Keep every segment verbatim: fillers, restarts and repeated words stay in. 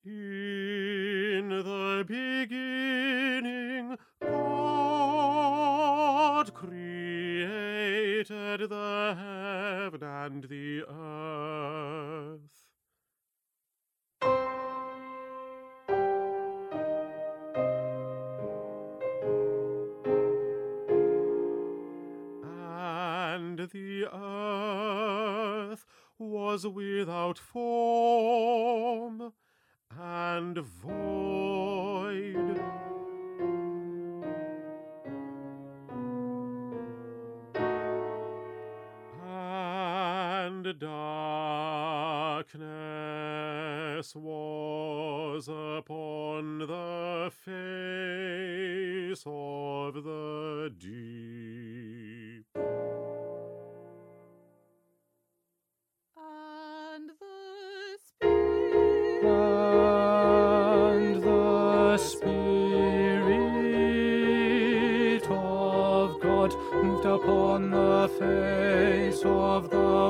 In the beginning, God created the heaven and the earth. And the earth was without form and void, and darkness was upon the face of the deep. And the Spirit, And the Spirit of God moved upon the face of the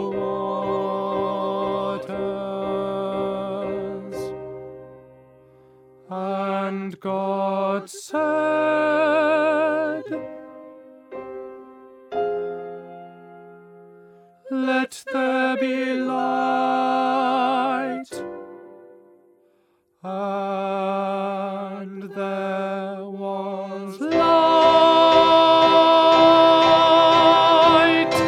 waters. And God said, "Let there be light." And there was light.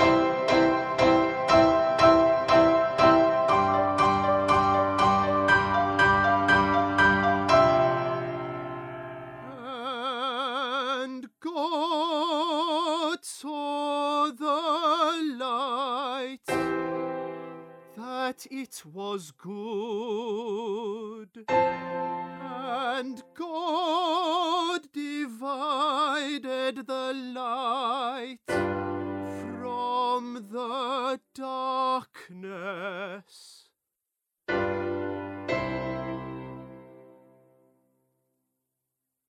And God saw the light, that it was good. And God divided the light from the darkness.